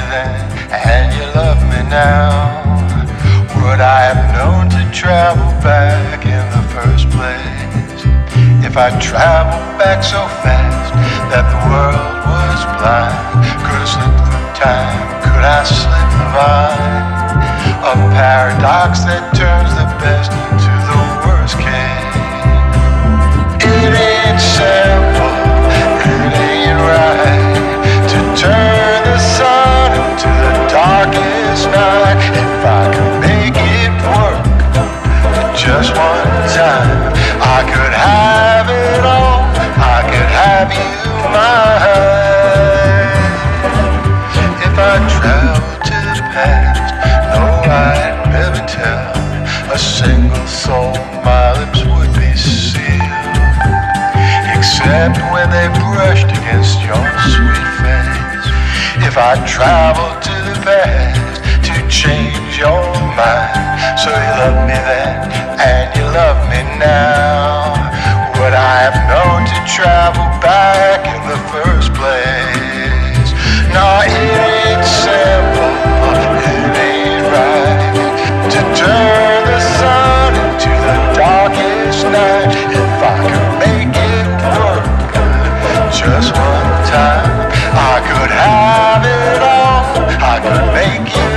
then and you love me now, would I have known to travel back in the first place? If I traveled back so fast that the world was blind, could I slip through time, could I slip the vine? A paradox that turns the best into the worst case. It ain't simple, it ain't right to turn the sun into the darkest night. If I could make it work just one time, I could have it all, I could have you mine. If I traveled to the past, no, I'd never tell a single soul my lips would be sealed, except when they brushed against your sweet face. If I traveled to the past to change your mind, so you love me then and you love me now, would I have known to travel back in the first place? No, it ain't simple, it ain't right to turn the sun into the darkest night. If I could make it work just one time, I could have it all, I could make it